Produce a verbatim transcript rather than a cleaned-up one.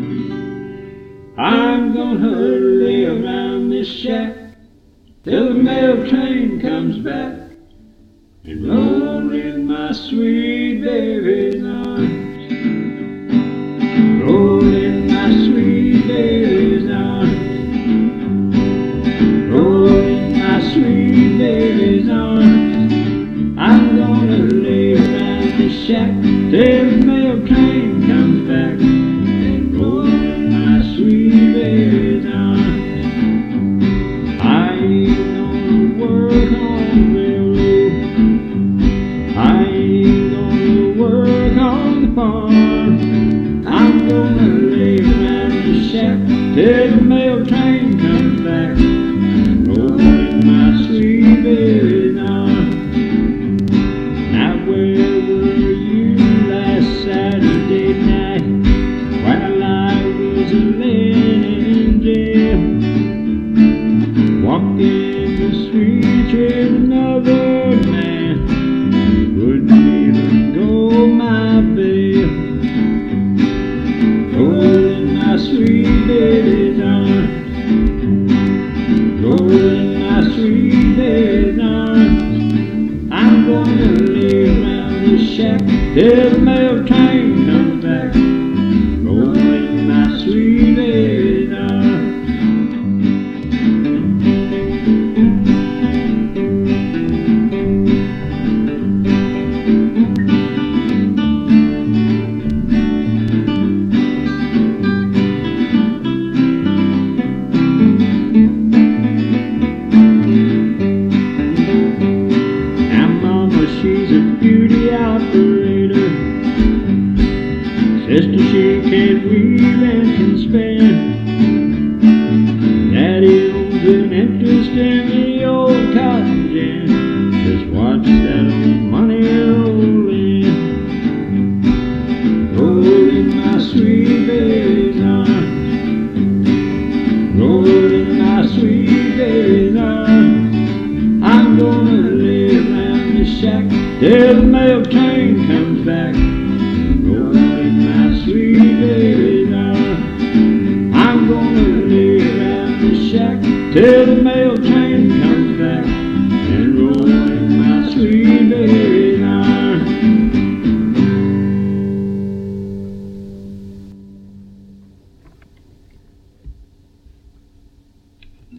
I'm gonna lay around this shack till the mail train comes back and roll in my sweet baby's arms. Roll in my sweet baby's arms. Roll in my sweet baby's arms. I'm gonna lay around this shack till the mail train comes back and roll in my sweet baby's arms. I ain't gonna work on the railroad. I ain't gonna work on the farm. I'm gonna lay around the shack till the mail train comes back and roll in my sweet baby's arms. Now where were you last Saturday night while I was laying in jail, walking the streets with another man who wouldn't even go my bail? Roll in my sweet baby's arms. Roll in my sweet baby's arms. I'm gonna lay around the shack till the mail train comes back. Roll in my sweet baby's arms. Now mama, she's a beauty operator. Sister, she can weave and can spin. Daddy owns an interest in the old cotton gin. Just watch that old money roll in. Roll in my sweet baby's arms. Roll in my sweet baby's arms. I'm gonna lay around the shack till the mail train comes back.